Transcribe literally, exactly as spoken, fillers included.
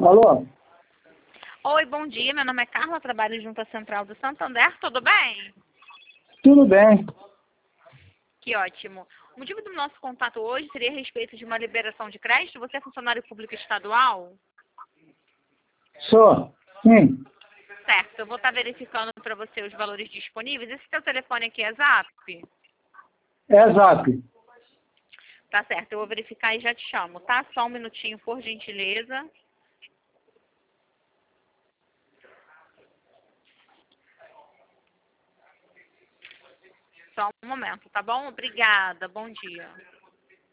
Alô? Oi, bom dia. Meu nome é Carla, trabalho junto à Central do Santander. Tudo bem? Tudo bem. Que ótimo. O motivo do nosso contato hoje seria a respeito de uma liberação de crédito. Você é funcionário público estadual? Sou. Sim. Certo. Eu vou estar verificando para você os valores disponíveis. Esse seu telefone aqui é Zap? É Zap. Tá certo. Eu vou verificar e já te chamo, tá? Só um minutinho, por gentileza. Só um momento, tá bom? Obrigada. Bom dia.